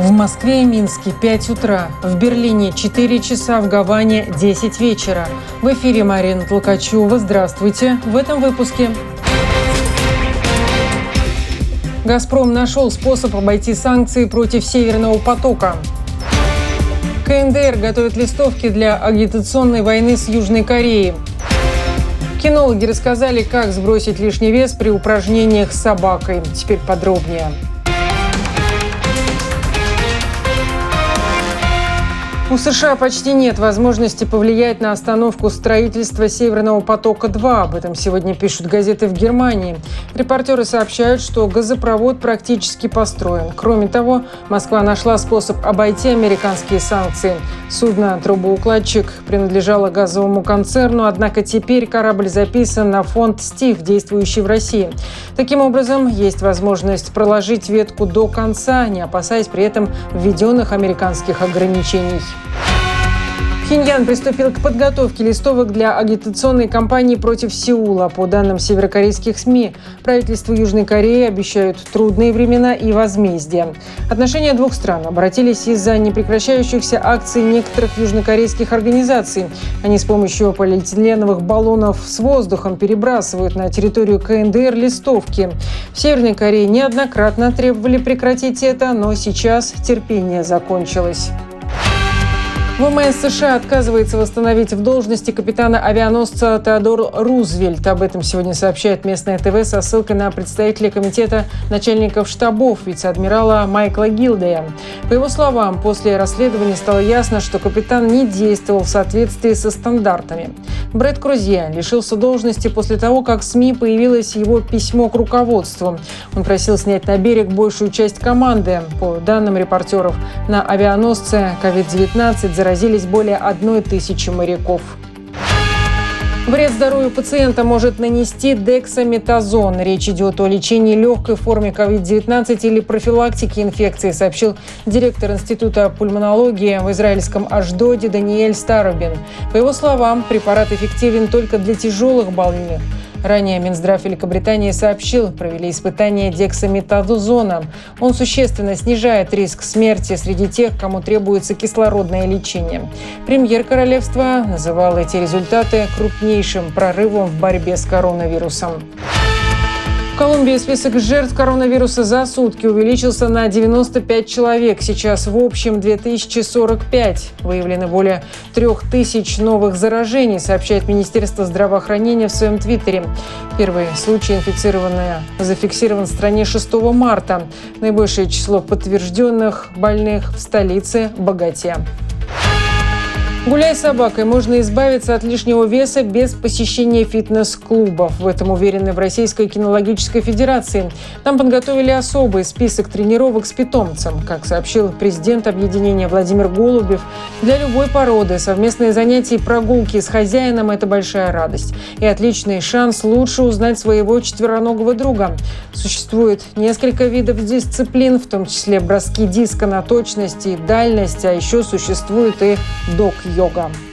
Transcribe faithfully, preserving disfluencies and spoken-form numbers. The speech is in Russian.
В Москве и Минске пять утра, в Берлине четыре часа, в Гаване десять вечера. В эфире Марина Толкачева. Здравствуйте. В этом выпуске. «Газпром» нашел способ обойти санкции против «Северного потока». ка эн дэ эр готовит листовки для агитационной войны с Южной Кореей. Кинологи рассказали, как сбросить лишний вес при упражнениях с собакой. Теперь подробнее. У США почти нет возможности повлиять на остановку строительства «Северного потока-два». Об этом сегодня пишут газеты в Германии. Репортеры сообщают, что газопровод практически построен. Кроме того, Москва нашла способ обойти американские санкции. Судно-трубоукладчик принадлежало газовому концерну, однако теперь корабль записан на фонд «Стив», действующий в России. Таким образом, есть возможность проложить ветку до конца, не опасаясь при этом введенных американских ограничений. Пхеньян приступил к подготовке листовок для агитационной кампании против Сеула. По данным северокорейских СМИ, правительству Южной Кореи обещают трудные времена и возмездие. Отношения двух стран обратились из-за непрекращающихся акций некоторых южнокорейских организаций. Они с помощью полиэтиленовых баллонов с воздухом перебрасывают на территорию ка эн дэ эр листовки. В Северной Корее неоднократно требовали прекратить это, но сейчас терпение закончилось. ВМС США отказывается восстановить в должности капитана авианосца Теодор Рузвельт. Об этом сегодня сообщает местное ТВ со ссылкой на представителя комитета начальников штабов вице-адмирала Майкла Гилдея. По его словам, после расследования стало ясно, что капитан не действовал в соответствии со стандартами. Брэд Крузье лишился должности после того, как в СМИ появилось его письмо к руководству. Он просил снять на берег большую часть команды. По данным репортеров, на авианосце ковид девятнадцать заразились более одной тысячи моряков. Вред здоровью пациента может нанести дексаметазон. Речь идет о лечении легкой формы ковид девятнадцать или профилактике инфекции, сообщил директор Института пульмонологии в израильском Ашдоде Даниэль Старобин. По его словам, препарат эффективен только для тяжелых больных. Ранее Минздрав Великобритании сообщил, провели испытания дексаметазона. Он существенно снижает риск смерти среди тех, кому требуется кислородное лечение. Премьер королевства называл эти результаты крупнейшим прорывом в борьбе с коронавирусом. В Колумбии список жертв коронавируса за сутки увеличился на девяносто пять человек. Сейчас в общем две тысячи сорок пять. Выявлено более трех тысяч новых заражений, сообщает Министерство здравоохранения в своем твиттере. Первый случай инфицированного зафиксирован в стране шестого марта. Наибольшее число подтвержденных больных в столице Боготе. Гуляя с собакой, можно избавиться от лишнего веса без посещения фитнес-клубов. В этом уверены в Российской кинологической федерации. Там подготовили особый список тренировок с питомцем. Как сообщил президент объединения Владимир Голубев, для любой породы совместные занятия и прогулки с хозяином – это большая радость. И отличный шанс лучше узнать своего четвероногого друга. Существует несколько видов дисциплин, в том числе броски диска на точность и дальность, а еще существует и дог-йога.